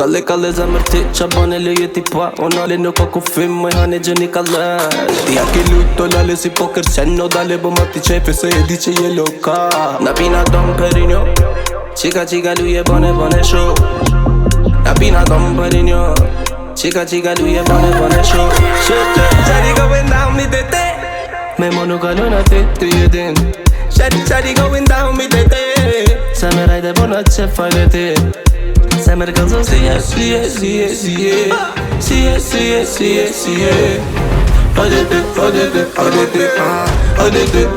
Kalle zemër ti qa bane leje ti pa Onale nuk ka ku film më hane gjeni kalle Ti a ki lujt to lale si poker sen no dale bo ma ti qefe se e di që je loka Na pina Dom Perignon Chica luje bane show Na pina Dom Perignon Chica luje bane show Shawty going down mi tete Me monu kalon a ti jedin Shawty going down mi tete Se me rajde bona që fajle ti Se me rëgëllë sie Odete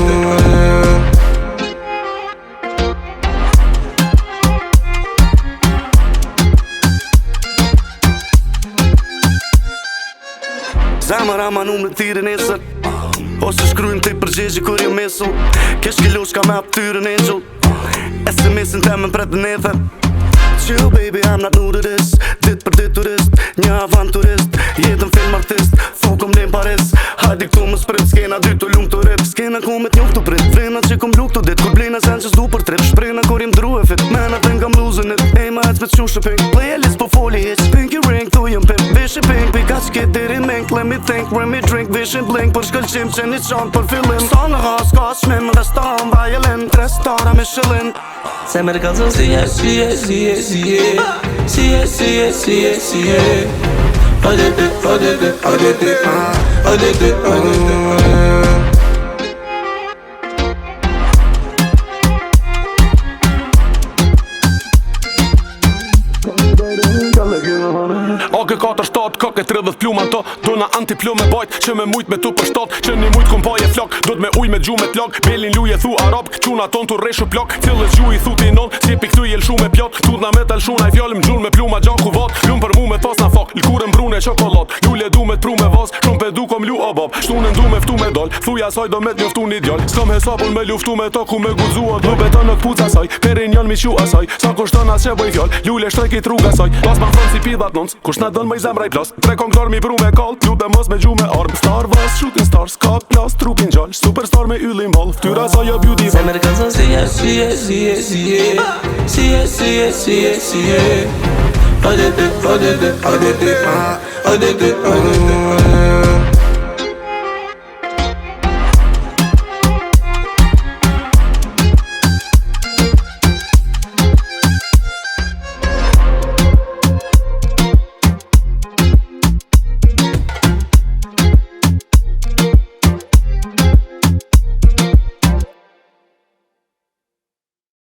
Zemëra ma nu me thirën esër Ose shkrujnë të i përgjegje kur jo mesu Kesh kiloshka me aptyrën angel SMS-in të me pret në ether Chill baby, I'm not new to this Dit për dit turist, një avanturist Jetën film artist, fokum lim Paris Hajdi këtu më sprit, skena dy të lumë të rip Skena ku me t'njof të prit, vrena që kom luk të dit Kur blejna sen që s'du për trip, shprejna kur jem dru e fit Mena të nga mluzën it, ej ma hec me t'qu shëping Playlist po foli hitch, pinky ring, tu jem pip Vishin pink, pika qkit diri mink Let me think, let me drink, vishin blink Për shkëllqim që një qanë për fillim Sta në has, ka shmim, restan, violin Tres stara Michelin Se me rëgëllë sie Odete Ake 4-7, kake 30 pluma to Dona anti-plume bajt që me mujt me tu për shtat Që një mujt kom paje flok Do t'me uj me gju me t'lag Belin luje thu arab Quna ton t'u reshu plak Cilës gju i thu ti non Si pi këtu jel shu me pjat Tut na me t'el shuna i fjallim Gjull me pluma gjaku vat Lum për mu me pas na fak Lkurën brune qokolat Lule du me t'pru me vas Shumë pe du kom lu abab Shtunën du me ftu me dal Thuja saj do me t'njoftu një djall S'kam hesapun me luftu me ta ku me guzua Do beton në t'puca saj Perignon mi qu asaj Sa kushton as që boj fjall Lule shtreki truga saj Pas ma thon si pidhat nons Kush na dën më i zemra i plas Tre kongtar mi bru me kall Lutë mos me gju me arm Star Wars, shooting stars Ka klas, trupin gjall Superstar me yllin ball Ftyra sa jo beauty Se me rëgëllë sie Odete